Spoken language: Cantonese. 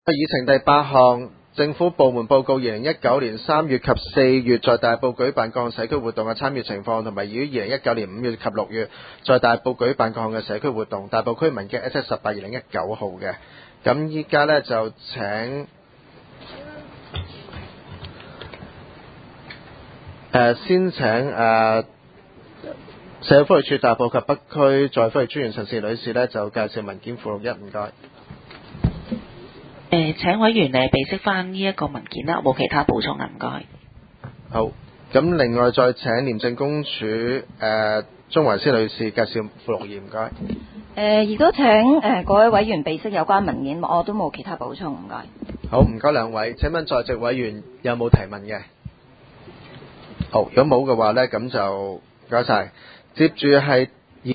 議程第8項，政府部門報告2019年3月及4月在大埔舉辦各項社區活動嘅參與情況，同埋於2019年5月及6月在大埔舉辦各項嘅社區活動。大埔區民嘅 SS18/2019 號嘅。咁依家呢，就請先請社會福利署大埔及北區再福利專員陳善女士呢，就介紹文件附錄1，唔該。 請委員備悉翻呢一個文件啦，冇其他補充啦，唔該。 好，咁另外再請廉政公署鍾維思女士介紹附錄2，唔該。 亦都請各位委員備悉有關文件，我都冇其他補充，唔該。 好，唔該兩位。請問在席委員有冇提問嘅？好，如果冇嘅話呢，咁就唔該晒。接住係